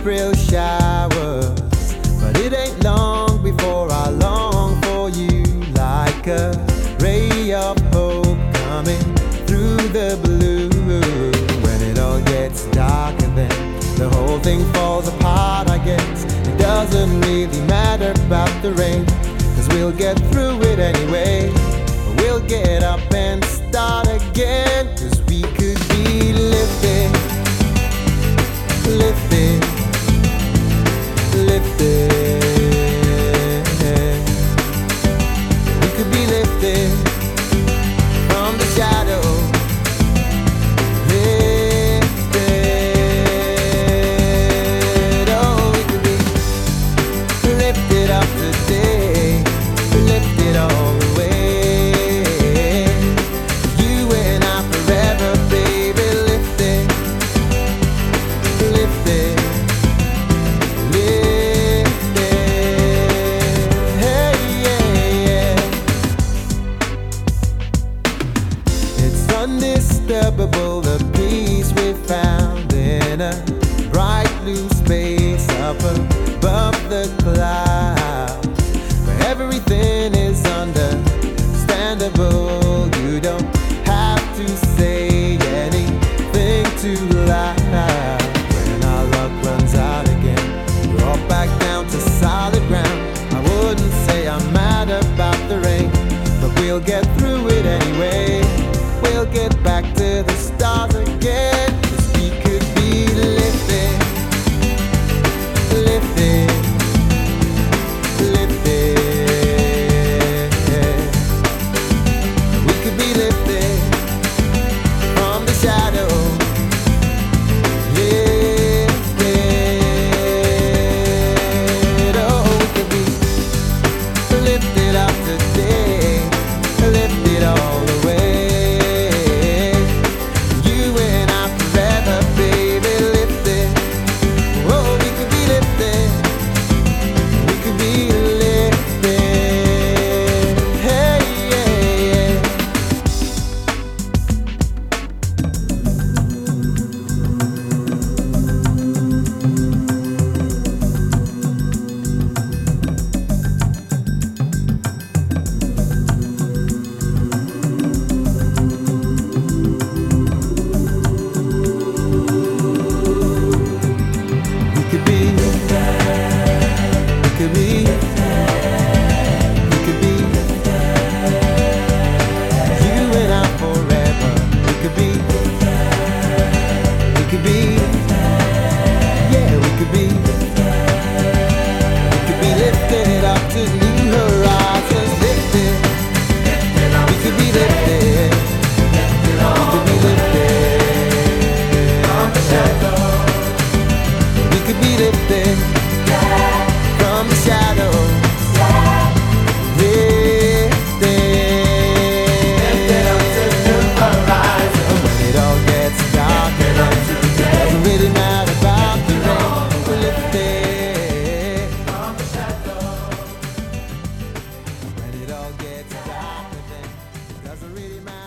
April showers, but it ain't long before I long for you, like a ray of hope coming through the blue. When it all gets dark and then the whole thing falls apart, I guess it doesn't really matter about the rain, 'cause we'll get through it anyway. We'll get up and start again, 'cause we could be lifted, lifted, lifted. We could be lifted from the shadow, lifted. Oh, we could be lifted up today, lifted all the way. You and I forever, baby, lifted, lifted, lifted. Hey, yeah, yeah. It's undisturbable, the peace we found in a bright blue space up above the clouds, where everything is understandable. You don't have to say anything too loud. When our luck runs out again, we're all back down to solid ground. I wouldn't say I'm mad about the rain, but we'll get through it anyway. We'll get back to the stars again, 'cause we could be lifted, lifted, lifted. We could be lifted from the shadow, lifted. Oh, we could be lifted up today, lifted all the way. You and I forever, baby, lifted. Oh, we could be lifted, we could be lifted. Hey, yeah, yeah. We could be, we could be, we could be, you and I forever. We could be, we could be, yeah, we could be lifted up to new horizons, lifted. We could be lifted, we could be lifted from the shadow. We could be lifted from the shadows, lifted, lifted up to new horizons. When it all gets dark and it doesn't really matter about the rain, we're lifted from the shadows. When it all gets dark and it doesn't really matter.